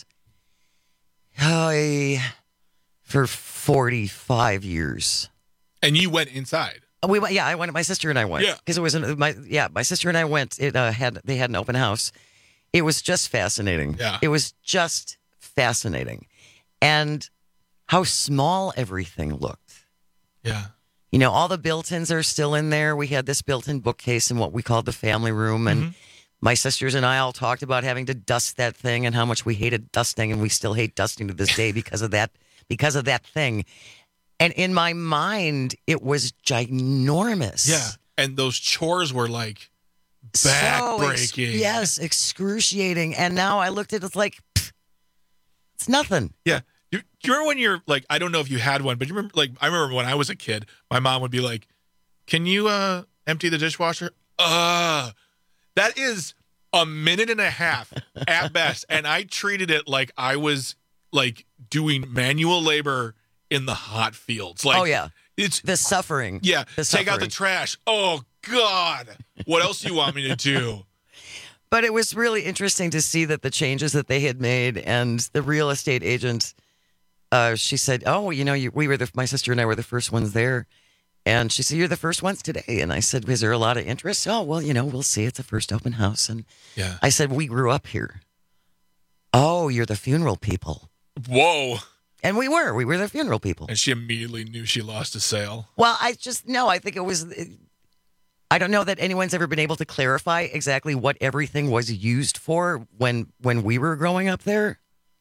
oh, for forty-five years. And you went inside. We went, yeah, I went. My sister and I went. Yeah, because it was an, my yeah. My sister and I went. It uh, had they had an open house. It was just fascinating. Yeah, it was just fascinating, and how small everything looked. Yeah, you know, all the built-ins are still in there. We had this built-in bookcase in what we called the family room, and mm-hmm. my sisters and I all talked about having to dust that thing and how much we hated dusting, and we still hate dusting to this day because of that because of that thing. And in my mind, it was ginormous. Yeah. And those chores were like backbreaking. So ex- yes, excruciating. And now I looked at it, it's like, pff, it's nothing. Yeah. You, you remember when you're like, I don't know if you had one, but you remember, like, I remember when I was a kid, my mom would be like, can you uh, empty the dishwasher? Uh, that is a minute and a half at best. And I treated it like I was like doing manual labor in the hot fields. Like, oh, yeah. It's the suffering. Yeah. The take suffering. out the trash. Oh, God. What else do you want me to do? But it was really interesting to see that the changes that they had made, and the real estate agent, uh, she said, oh, you know, you, we were the, my sister and I were the first ones there. And she said, "You're the first ones today." And I said, "Is there a lot of interest?" "Oh, well, you know, we'll see. It's the first open house." And yeah. I said, "We grew up here." "Oh, you're the funeral people." Whoa. And we were. We were the funeral people. And she immediately knew she lost a sale. Well, I just, no, I think it was, I don't know that anyone's ever been able to clarify exactly what everything was used for when when we were growing up there.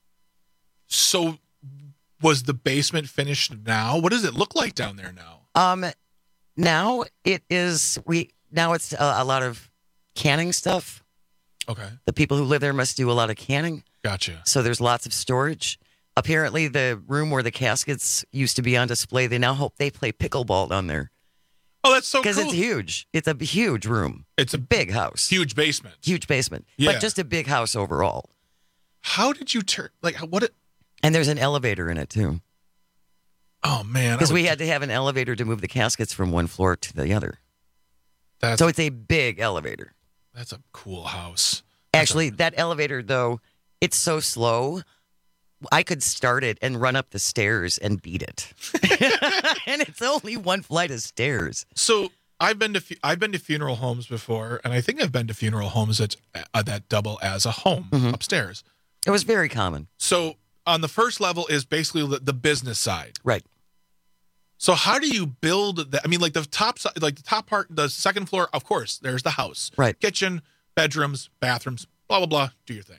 So was the basement finished now? What does it look like down there now? Um, now it is, we, now it's a, a lot of canning stuff. Okay. The people who live there must do a lot of canning. Gotcha. So there's lots of storage. Apparently, the room where the caskets used to be on display, they now hope they play pickleball down there. Oh, that's so cool. Because it's huge. It's a huge room. It's a big house. Huge basement. Huge basement. Yeah. But just a big house overall. How did you turn, like, what? It, and there's an elevator in it, too. Oh, man. Because we had to have an elevator to move the caskets from one floor to the other. That's, so it's a big elevator. That's a cool house. Actually, that elevator, though, it's so slow. I could start it and run up the stairs and beat it. And it's only one flight of stairs. So I've been to I've been to funeral homes before, and I think I've been to funeral homes that uh, that double as a home mm-hmm. upstairs. It was very common. So on the first level is basically the, the business side, right? So how do you build that? I mean, like the top side, like the top part, the second floor. Of course, there's the house, right? Kitchen, bedrooms, bathrooms, blah blah blah. Do your thing.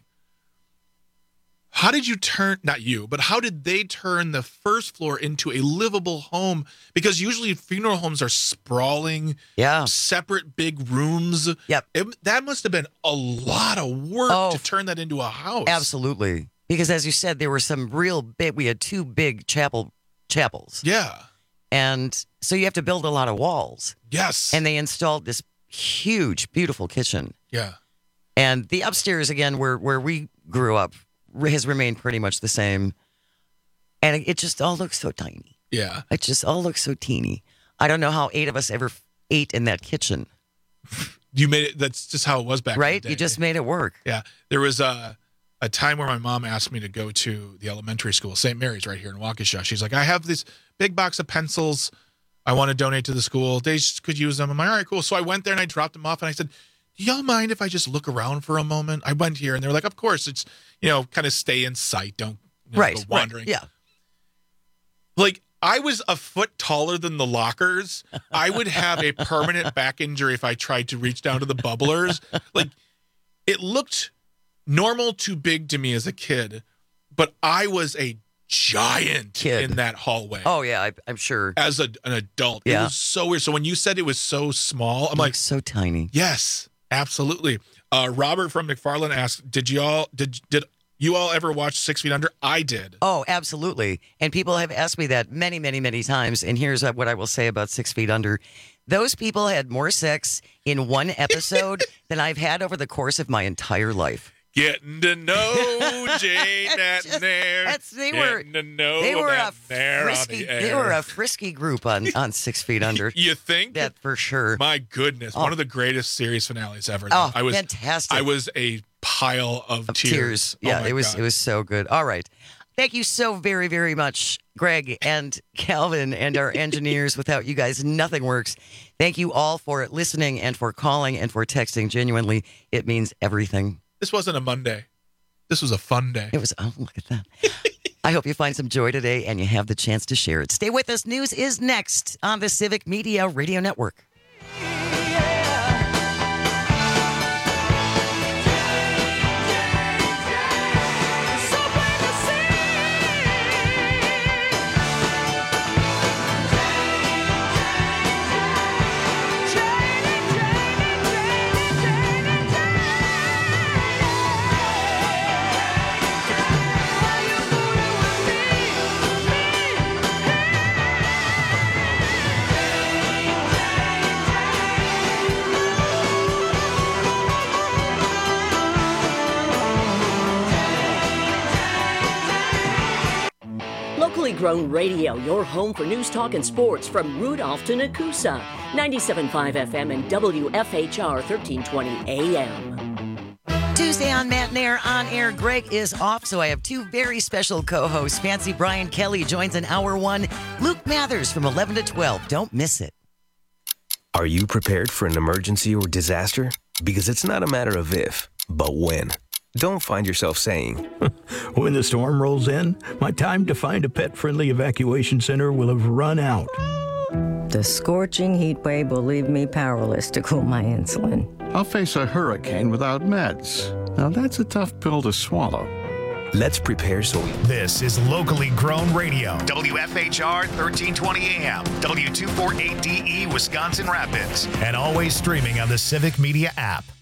How did you turn, not you, but how did they turn the first floor into a livable home? Because usually funeral homes are sprawling, yeah, separate big rooms. Yep. It, that must have been a lot of work oh, to turn that into a house. Absolutely. Because as you said, there were some real big, we had two big chapel chapels. Yeah. And so you have to build a lot of walls. Yes. And they installed this huge, beautiful kitchen. Yeah. And the upstairs, again, where, where we grew up, has remained pretty much the same. And it just all looks so tiny. Yeah. It just all looks so teeny. I don't know how eight of us ever ate in that kitchen. You made it, that's just how it was back right? in the day. You just made it work. Yeah. There was a, a time where my mom asked me to go to the elementary school, Saint Mary's right here in Waukesha. She's like, I have this big box of pencils I want to donate to the school. They could use them. I'm like, all right, cool. So I went there and I dropped them off and I said, do y'all mind if I just look around for a moment? I went here and they're like, of course, it's, you know, kind of stay in sight. Don't you know, right, go wandering. Right, yeah. Like, I was a foot taller than the lockers. I would have a permanent back injury if I tried to reach down to the bubblers. Like, it looked normal to big to me as a kid, but I was a giant kid in that hallway. Oh, yeah, I, I'm sure. As a, an adult. Yeah. It was so weird. So when you said it was so small, I'm it like, so tiny. Yes. Absolutely. Uh, Robert from McFarland asked, did you all did did you all ever watch Six Feet Under? I did. Oh, absolutely. And people have asked me that many, many, many times. And here's what I will say about Six Feet Under. Those people had more sex in one episode than I've had over the course of my entire life. Getting to know Jane Matnair. That's they were to know they were a Matnair frisky on the air. they were a frisky group on, on Six Feet Under. You think? That for sure. My goodness, oh. one of the greatest series finales ever. Oh, I was fantastic! I was a pile of, of tears. tears. Oh Yeah, it was God. it was so good. All right. Thank you so very, very much, Greg and Calvin and our engineers. Without you guys, nothing works. Thank you all for listening and for calling and for texting. Genuinely, it means everything. This wasn't a Monday. This was a fun day. It was, oh, look at that. I hope you find some joy today and you have the chance to share it. Stay with us. News is next on the Civic Media Radio Network. Locally grown radio, your home for news, talk, and sports from Rudolph to Nakusa. ninety-seven point five F M and W F H R thirteen twenty A M. Tuesday on Matt Nair on air. Greg is off, so I have two very special co-hosts. Fancy Brian Kelly joins in hour one. Luke Mathers from eleven to twelve. Don't miss it. Are you prepared for an emergency or disaster? Because it's not a matter of if, but when. Don't find yourself saying, when the storm rolls in, my time to find a pet-friendly evacuation center will have run out. The scorching heat wave will leave me powerless to cool my insulin. I'll face a hurricane without meds. Now that's a tough pill to swallow. Let's prepare so we... This is locally grown radio. W F H R thirteen twenty A M, W two forty-eight D E, Wisconsin Rapids. And always streaming on the Civic Media app.